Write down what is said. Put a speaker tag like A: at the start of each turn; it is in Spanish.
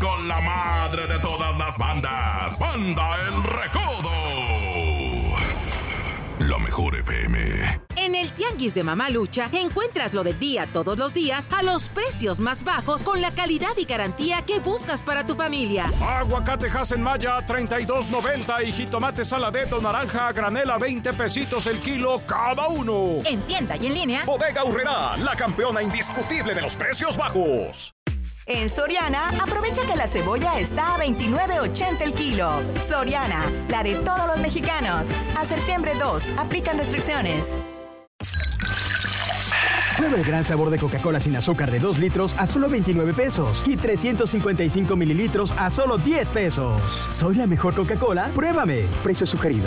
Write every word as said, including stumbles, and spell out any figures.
A: con la madre de todas las bandas, Banda El Recodo. La mejor F M.
B: En el Tianguis de Mamalucha encuentras lo del día todos los días a los precios más bajos con la calidad y garantía que buscas para tu familia.
C: Aguacate Hass Maya treinta y dos noventa y jitomate saladeto naranja a granel a veinte pesitos el kilo cada uno.
D: En tienda y en línea.
C: Bodega Aurrerá, la campeona indiscutible de los precios bajos.
E: En Soriana, aprovecha que la cebolla está a veintinueve ochenta el kilo. Soriana, la de todos los mexicanos. A septiembre dos, aplican restricciones.
F: Prueba el gran sabor de Coca-Cola sin azúcar de dos litros a solo veintinueve pesos y trescientos cincuenta y cinco mililitros a solo diez pesos. ¿Soy la mejor Coca-Cola? Pruébame. Precio sugerido.